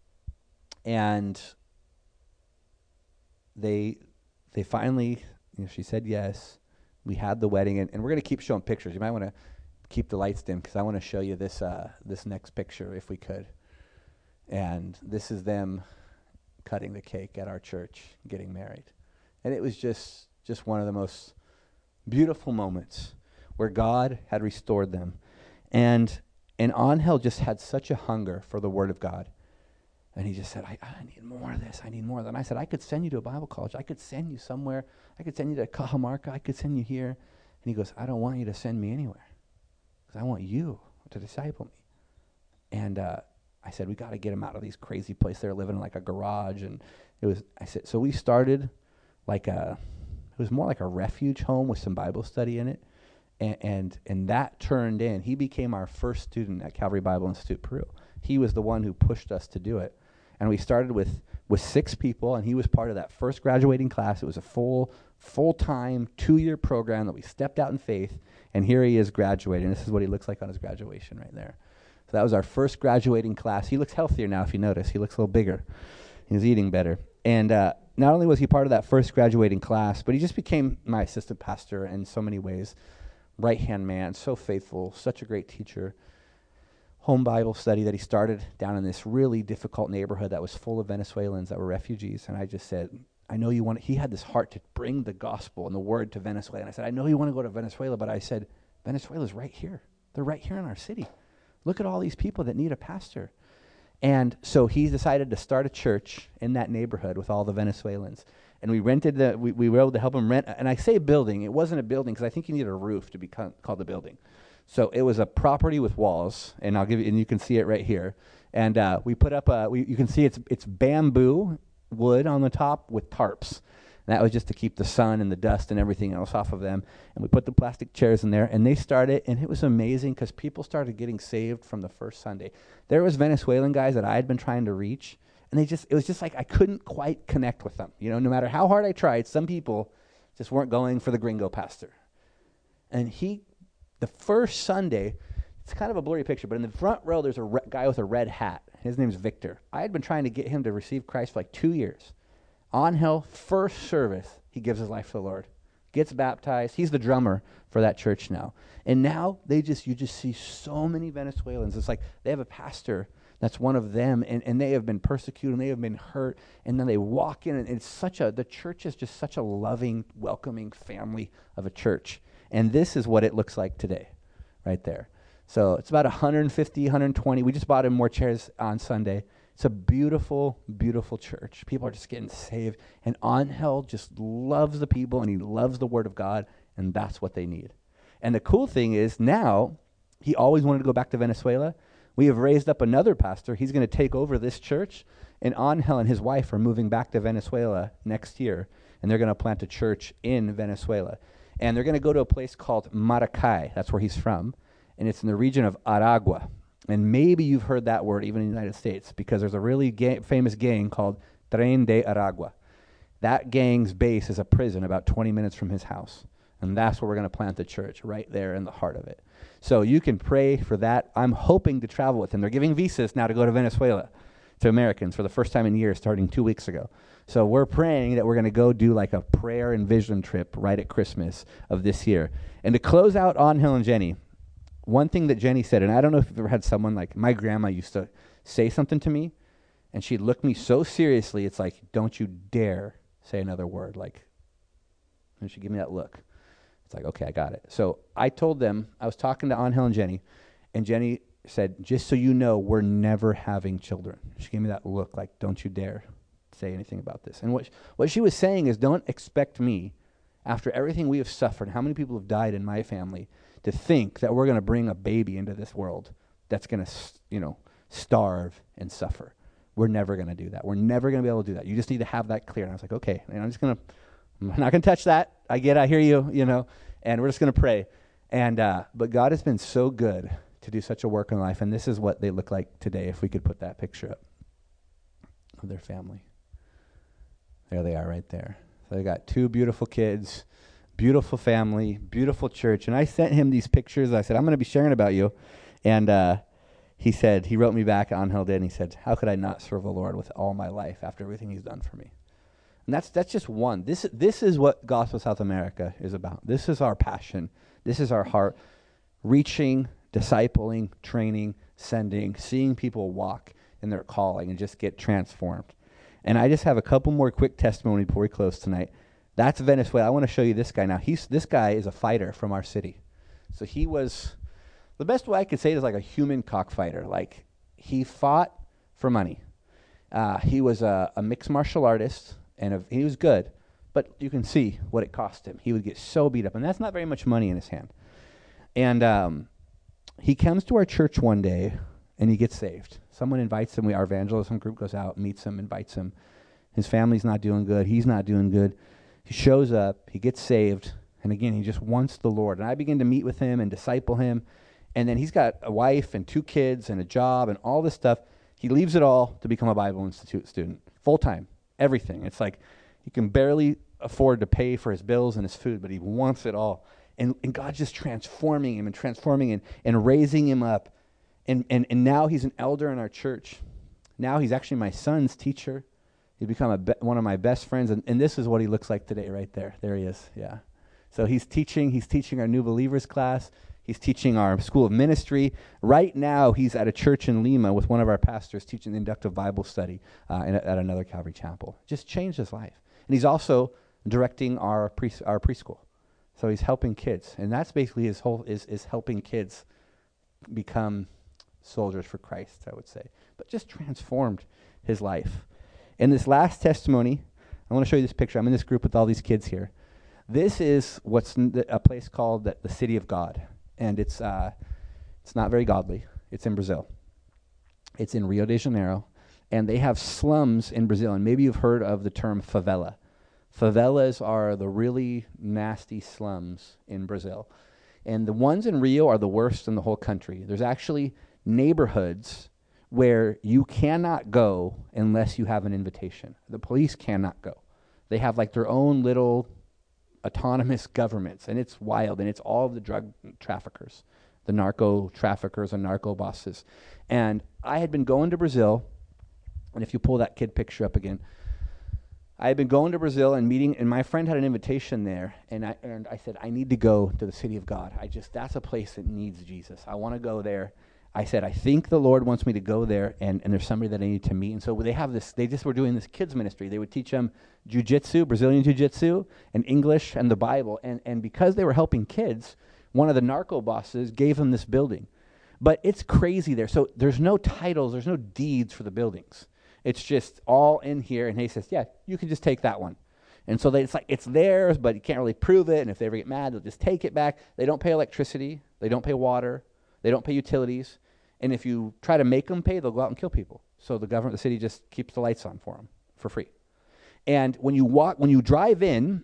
they finally, she said yes. We had the wedding, and we're going to keep showing pictures. You might want to keep the lights dim, because I want to show you this next picture if we could. And this is them cutting the cake at our church, getting married. And it was just one of the most beautiful moments where God had restored them. And Angel just had such a hunger for the Word of God. And he just said, I need more of this. I need more of that. And I said, I could send you to a Bible college. I could send you somewhere. I could send you to Cajamarca. I could send you here. And he goes, I don't want you to send me anywhere, because I want you to disciple me. And I said, we got to get him out of these crazy places. They're living in a garage. And I said, so we started It was more like a refuge home with some Bible study in it. And that turned in. He became our first student at Calvary Bible Institute Peru. He was the one who pushed us to do it. And we started with 6 people, and he was part of that first graduating class. It was a full-time 2-year program that we stepped out in faith, and here he is graduating. This is what he looks like on his graduation right there. So that was our first graduating class. He looks healthier now, if you notice. He looks a little bigger. He's eating better. And not only was he part of that first graduating class, but he just became my assistant pastor in so many ways. Right-hand man, so faithful, such a great teacher. Home Bible study that he started down in this really difficult neighborhood that was full of Venezuelans that were refugees. And I just said, I know you want to, he had this heart to bring the gospel and the word to Venezuela. And I said, I know you want to go to Venezuela, but I said, Venezuela's right here. They're right here in our city. Look at all these people that need a pastor. And so he decided to start a church in that neighborhood with all the Venezuelans. And we rented we were able to help him rent, and I say building, it wasn't a building because I think you needed a roof to be called a building. So it was a property with walls, and I'll give you, and you can see it right here. And we put up you can see it's bamboo wood on the top with tarps. And that was just to keep the sun and the dust and everything else off of them. And we put the plastic chairs in there, and they started, and it was amazing because people started getting saved from the first Sunday. There was Venezuelan guys that I had been trying to reach, and it was just like I couldn't quite connect with them. You know, no matter how hard I tried, some people just weren't going for the gringo pastor. And the first Sunday, it's kind of a blurry picture, but in the front row, there's a guy with a red hat. His name's Victor. I had been trying to get him to receive Christ for like 2 years. Angel, first service, he gives his life to the Lord, gets baptized. He's the drummer for that church now. And now you just see so many Venezuelans. It's like they have a pastor that's one of them, and they have been persecuted, and they have been hurt, and then they walk in, and the church is just such a loving, welcoming family of a church. And this is what it looks like today, right there. So it's about 150, 120. We just bought him more chairs on Sunday. It's a beautiful, beautiful church. People are just getting saved. And Angel just loves the people, and he loves the Word of God, and that's what they need. And the cool thing is now, he always wanted to go back to Venezuela. We have raised up another pastor. He's going to take over this church, and Angel and his wife are moving back to Venezuela next year, and they're going to plant a church in Venezuela. And they're going to go to a place called Maracay. That's where he's from, and it's in the region of Aragua. And maybe you've heard that word even in the United States because there's a really famous gang called Tren de Aragua. That gang's base is a prison about 20 minutes from his house. And that's where we're going to plant the church, right there in the heart of it. So you can pray for that. I'm hoping to travel with him. They're giving visas now to go to Venezuela to Americans for the first time in years starting 2 weeks ago. So we're praying that we're going to go do like a prayer and vision trip right at Christmas of this year. And to close out Angel and Jenny, one thing that Jenny said, and I don't know if you've ever had someone like my grandma used to say something to me, and she'd look me so seriously, it's like, don't you dare say another word. Like, and she'd give me that look. It's like, okay, I got it. So I told them, I was talking to Angel and Jenny said, just so you know, we're never having children. She gave me that look like, don't you dare say anything about this. And what she was saying is, don't expect me, after everything we have suffered, how many people have died in my family, to think that we're going to bring a baby into this world that's going to, starve and suffer. We're never going to do that. We're never going to be able to do that. You just need to have that clear. And I was like, okay, and I'm not going to touch that. I hear you, and we're just going to pray. And but God has been so good to do such a work in life, and this is what they look like today, if we could put that picture up of their family. There they are right there. So they got 2 beautiful kids, beautiful family, beautiful church. And I sent him these pictures. I said, I'm going to be sharing about you. And he wrote me back, Angel did, and he said, how could I not serve the Lord with all my life after everything he's done for me? And that's just one. This is what Gospel South America is about. This is our passion. This is our heart. Reaching, discipling, training, sending, seeing people walk in their calling and just get transformed. And I just have a couple more quick testimony before we close tonight. That's Venezuela. I want to show you this guy now. This guy is a fighter from our city. So he was, the best way I could say it is like a human cockfighter. Like, he fought for money. He was a mixed martial artist, and he was good, but you can see what it cost him. He would get so beat up, and that's not very much money in his hand. And he comes to our church one day, and he gets saved. Someone invites him. Our evangelism group goes out, meets him, invites him. His family's not doing good. He's not doing good. He shows up, he gets saved, and again, he just wants the Lord. And I begin to meet with him and disciple him. And then he's got a wife and 2 kids and a job and all this stuff. He leaves it all to become a Bible Institute student, full-time, everything. It's like he can barely afford to pay for his bills and his food, but he wants it all. And God's just transforming him and raising him up. And now he's an elder in our church. Now he's actually my son's teacher. He's become one of my best friends. And this is what he looks like today right there. There he is, yeah. So he's teaching our new believers class. He's teaching our school of ministry. Right now, he's at a church in Lima with one of our pastors teaching the inductive Bible study at another Calvary Chapel. Just changed his life. And he's also directing our preschool. So he's helping kids. And that's basically his whole, is helping kids become soldiers for Christ, I would say. But just transformed his life. In this last testimony, I want to show you this picture. I'm in this group with all these kids here. This is what's a place called the City of God. And it's not very godly. It's in Brazil. It's in Rio de Janeiro. And they have slums in Brazil. And maybe you've heard of the term favela. Favelas are the really nasty slums in Brazil. And the ones in Rio are the worst in the whole country. There's actually neighborhoods where you cannot go unless you have an invitation. The police cannot go. They have like their own little autonomous governments, and it's wild, and it's all of the drug traffickers, the narco traffickers and narco bosses. And I had been going to Brazil, and if you pull that kid picture up again, I had been going to Brazil and meeting, and my friend had an invitation there, and I said, I need to go to the City of God. That's a place that needs Jesus. I want to go there. I said, I think the Lord wants me to go there, and there's somebody that I need to meet. And so they just were doing this kids ministry. They would teach them jiu-jitsu, Brazilian jiu-jitsu, and English and the Bible. And because they were helping kids, one of the narco bosses gave them this building. But it's crazy there. So there's no titles, there's no deeds for the buildings. It's just all in here. And he says, yeah, you can just take that one. And so it's like it's theirs, but you can't really prove it. And if they ever get mad, they'll just take it back. They don't pay electricity. They don't pay water. They don't pay utilities. And if you try to make them pay, they'll go out and kill people. So the city just keeps the lights on for them for free. And when you drive in,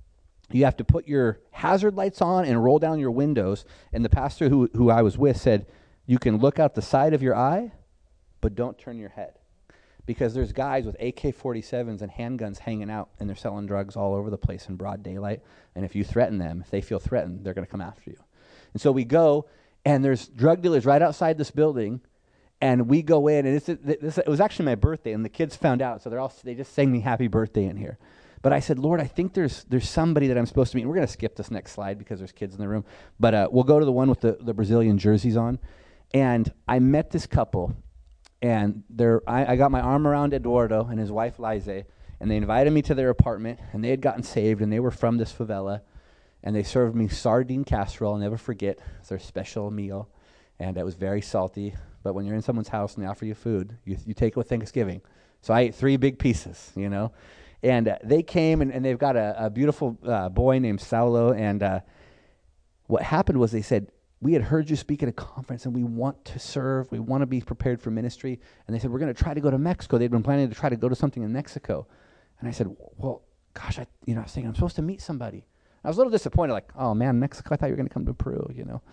you have to put your hazard lights on and roll down your windows. And the pastor who I was with said, you can look out the side of your eye, but don't turn your head. Because there's guys with AK-47s and handguns hanging out, and they're selling drugs all over the place in broad daylight. And if you threaten them, if they feel threatened, they're going to come after you. And so we go, and there's drug dealers right outside this building, and we go in, and it was actually my birthday, and the kids found out, so they just sang me happy birthday in here. But I said, Lord, I think there's somebody that I'm supposed to meet. And we're going to skip this next slide because there's kids in the room. But we'll go to the one with the Brazilian jerseys on. And I met this couple, and I got my arm around Eduardo and his wife, Lize, and they invited me to their apartment, and they had gotten saved, and they were from this favela. And they served me sardine casserole. I'll never forget. It's their special meal. And it was very salty. But when you're in someone's house and they offer you food, you take it with Thanksgiving. So I ate 3 big pieces, And they came, and they've got a beautiful boy named Saulo. And what happened was they said, we had heard you speak at a conference, and we want to serve. We want to be prepared for ministry. And they said, we're going to try to go to Mexico. They'd been planning to try to go to something in Mexico. And I said, well, gosh, I was thinking I'm supposed to meet somebody. I was a little disappointed, like, oh, man, Mexico, I thought you were going to come to Peru,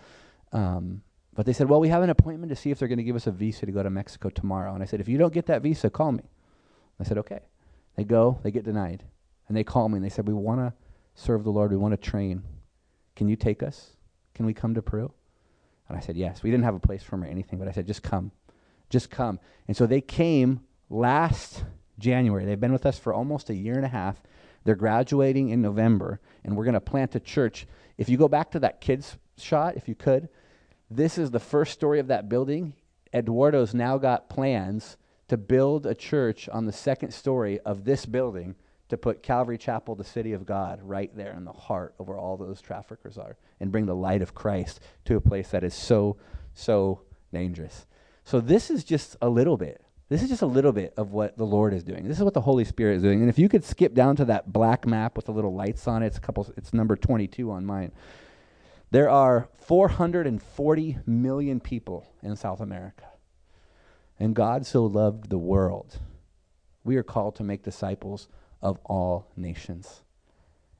But they said, well, we have an appointment to see if they're going to give us a visa to go to Mexico tomorrow. And I said, if you don't get that visa, call me. I said, okay. They go, they get denied. And they call me, and they said, we want to serve the Lord. We want to train. Can you take us? Can we come to Peru? And I said, yes. We didn't have a place for them or anything, but I said, just come. Just come. And so they came last January. They've been with us for almost a year and a half. They're graduating in November, and we're going to plant a church. If you go back to that kids shot, if you could, this is the first story of that building. Eduardo's now got plans to build a church on the second story of this building to put Calvary Chapel, the City of God, right there in the heart of where all those traffickers are, and bring the light of Christ to a place that is so, so dangerous. So this is just a little bit. This is just a little bit of what the Lord is doing. This is what the Holy Spirit is doing. And if you could skip down to that black map with the little lights on it, it's number 22 on mine. There are 440 million people in South America. And God so loved the world. We are called to make disciples of all nations.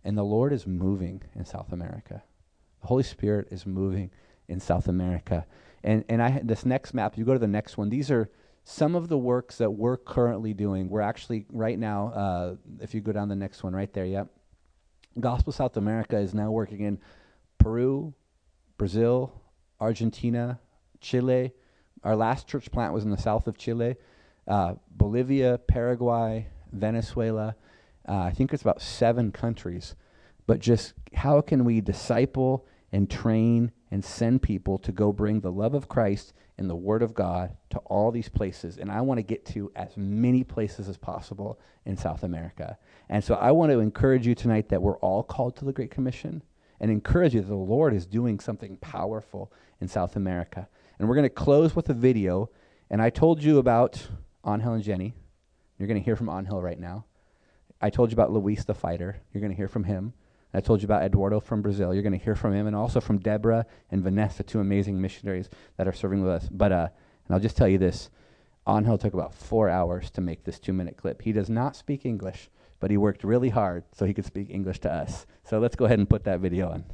And the Lord is moving in South America. The Holy Spirit is moving in South America. And this next map, you go to the next one, these are some of the works that we're currently doing. We're actually right now, if you go down the next one right there, yep. Gospel South America is now working in Peru, Brazil, Argentina, Chile. Our last church plant was in the south of Chile, Bolivia, Paraguay, Venezuela. I think it's about 7 countries. But just how can we disciple and train and send people to go bring the love of Christ and the Word of God to all these places? And I want to get to as many places as possible in South America. And so I want to encourage you tonight that we're all called to the Great Commission, and encourage you that the Lord is doing something powerful in South America. And we're going to close with a video. And I told you about Angel and Jenny. You're going to hear from Angel right now. I told you about Luis the fighter. You're going to hear from him. I told you about Eduardo from Brazil. You're going to hear from him, and also from Deborah and Vanessa, 2 amazing missionaries that are serving with us. But and I'll just tell you this. Angel took about 4 hours to make this 2-minute clip. He does not speak English, but he worked really hard so he could speak English to us. So let's go ahead and put that video on.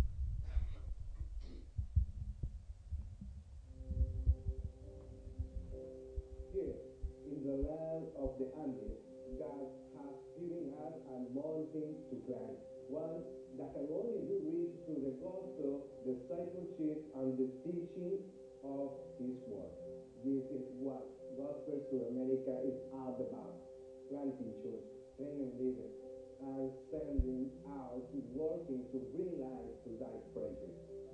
Here, in the land of the Andes, God has given us a mountain to climb. One that can only be reached through the gospel, discipleship, and the teaching of His Word. This is what Gospel South America is all about. Planting church, training leaders, and sending out to working to bring life to that places.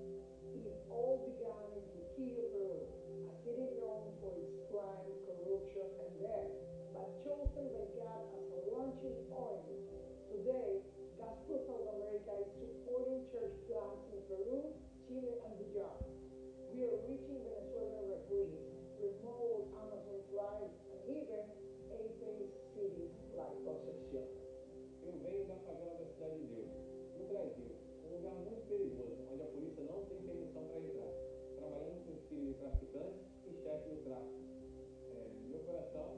It all began in Trujillo, Peru, a city known for its crime, corruption, and death, but chosen by God as a launching point. Today, Gospel South America is supporting church plants in Peru, Chile, and beyond. We are reaching Venezuelan refugees, remote Amazon tribes, and even atheist cities like Concepcion. Eu venho da favela da Cidade de Deus, no Brasil, um lugar muito perigoso, onde a polícia não tem permissão para entrar. Trabalhando com filhos de traficantes e chefes do tráfico. No meu coração,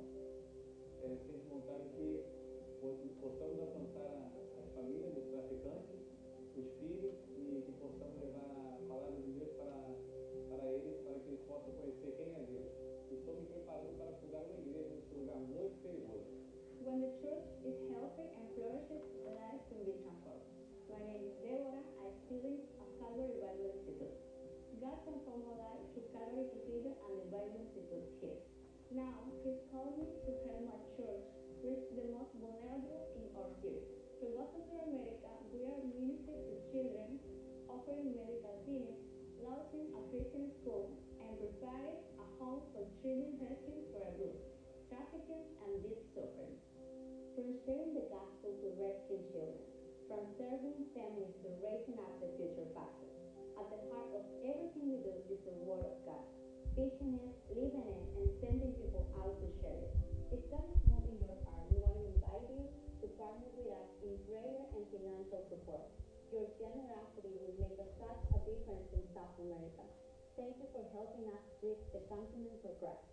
sente vontade que possamos alcançar as famílias dos traficantes, os filhos, e que possamos levar a palavra de Deus para eles, para que eles possam conhecer quem é Deus. Estou me preparando para fundar uma igreja nesse lugar muito perigoso. When the church is healthy and flourishes, lives can be transformed. My name is Deborah. I'm student of Calvary Bible Institute. God transformed my life through Calvary Trujillo and the Bible Institute here. Now, He's called me to help my church reach the most vulnerable in our city. Through Gospel South America, we are ministering to children, offering medical clinics, launching a Christian school, and preparing a home for children rescued for abuse, trafficking, and death suffering. From sharing the gospel to rescue children, from serving families to raising up the future pastors. At the heart of everything we do is the Word of God, teaching it, living it, and sending people out to share it. If God is moving your heart, we want to invite you to partner with us in prayer and financial support. Your generosity will make such a difference in South America. Thank you for helping us reach the continent for Christ.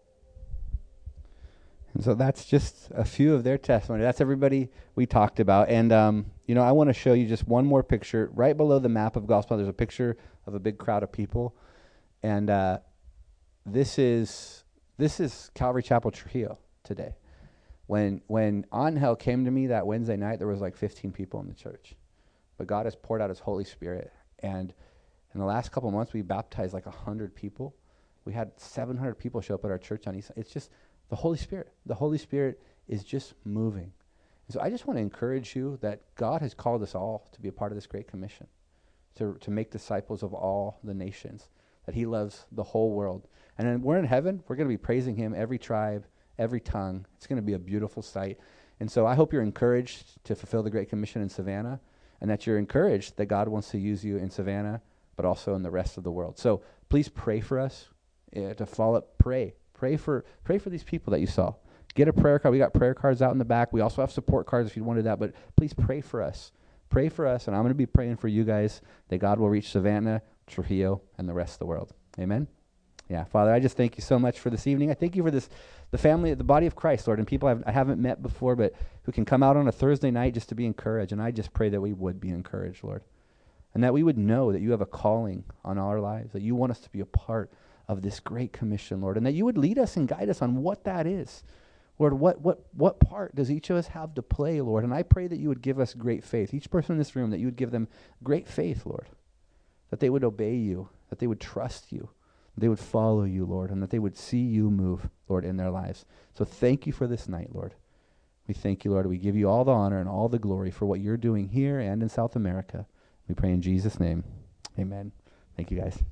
And so that's just a few of their testimony. That's everybody we talked about. And, I want to show you just one more picture. Right below the map of Gospel, there's a picture of a big crowd of people. And this is Calvary Chapel Trujillo today. When Angel came to me that Wednesday night, there was like 15 people in the church. But God has poured out His Holy Spirit. And in the last couple of months, we baptized like 100 people. We had 700 people show up at our church on East. It's just the Holy Spirit. The Holy Spirit is just moving. And so I just want to encourage you that God has called us all to be a part of this Great Commission, to make disciples of all the nations, that He loves the whole world. And then we're in heaven. We're going to be praising Him, every tribe, every tongue. It's going to be a beautiful sight. And so I hope you're encouraged to fulfill the Great Commission in Savannah, and that you're encouraged that God wants to use you in Savannah, but also in the rest of the world. So please pray for us to follow up. Pray for these people that you saw. Get a prayer card. We got prayer cards out in the back. We also have support cards if you wanted that, but please pray for us. Pray for us, and I'm going to be praying for you guys that God will reach Savannah, Trujillo, and the rest of the world. Amen? Yeah, Father, I just thank you so much for this evening. I thank you for this, the family, the body of Christ, Lord, and people I haven't met before, but who can come out on a Thursday night just to be encouraged. And I just pray that we would be encouraged, Lord, and that we would know that you have a calling on our lives, that you want us to be a part of this great commission, Lord, and that you would lead us and guide us on what that is. Lord, what part does each of us have to play, Lord? And I pray that you would give us great faith. Each person in this room, that you would give them great faith, Lord, that they would obey you, that they would trust you, they would follow you, Lord, and that they would see you move, Lord, in their lives. So thank you for this night, Lord. We thank you, Lord. We give you all the honor and all the glory for what you're doing here and in South America. We pray in Jesus' name. Amen. Thank you, guys.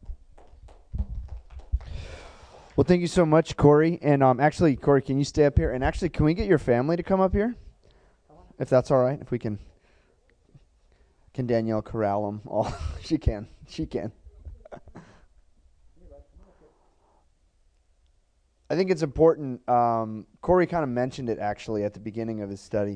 Well, thank you so much, Corey. And actually, Corey, can you stay up here? And actually, can we get your family to come up here? If that's all right. If we can. Can Danielle corral them all? She can. She can. I think it's important. Corey kind of mentioned it actually at the beginning of his study,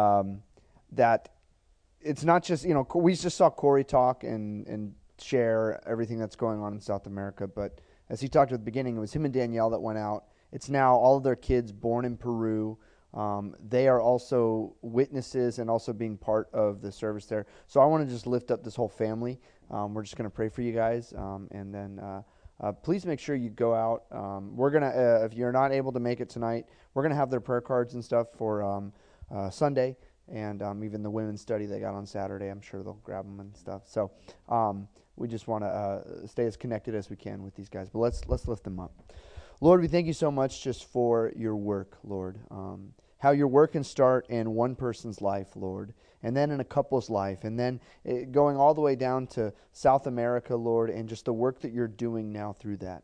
that it's not just, we just saw Corey talk and share everything that's going on in South America, but as he talked at the beginning, it was him and Danielle that went out. It's now all of their kids born in Peru. They are also witnesses and also being part of the service there. So I want to just lift up this whole family. We're just going to pray for you guys, and then please make sure you go out. We're going to, if you're not able to make it tonight, we're going to have their prayer cards and stuff for Sunday, and even the women's study they got on Saturday. I'm sure they'll grab them and stuff. So we just want to stay as connected as we can with these guys. But let's lift them up. Lord, we thank you so much just for your work, Lord. How your work can start in one person's life, Lord, and then in a couple's life, and then going all the way down to South America, Lord, and just the work that you're doing now through that.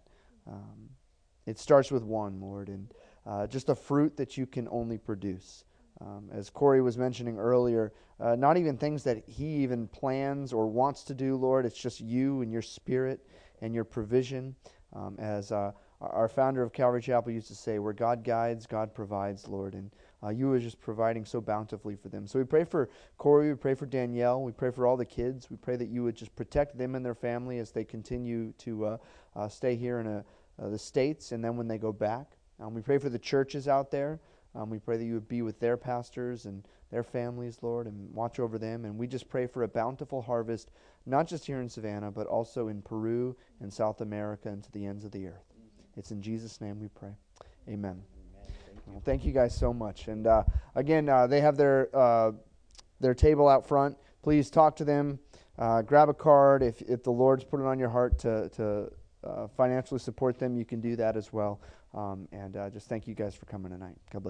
It starts with one, Lord, and just a fruit that you can only produce. As Corey was mentioning earlier, not even things that he even plans or wants to do, Lord. It's just you and your spirit and your provision. As our founder of Calvary Chapel used to say, where God guides, God provides, Lord. And you are just providing so bountifully for them. So we pray for Corey, we pray for Danielle, we pray for all the kids. We pray that you would just protect them and their family as they continue to stay here in the States and then when they go back. We pray for the churches out there. We pray that you would be with their pastors and their families, Lord, and watch over them. And we just pray for a bountiful harvest, not just here in Savannah, but also in Peru and South America and to the ends of the earth. It's in Jesus' name we pray. Amen. Well, thank you guys so much. And again, they have their table out front. Please talk to them. Grab a card. If the Lord's put it on your heart to financially support them, you can do that as well. And just thank you guys for coming tonight. God bless.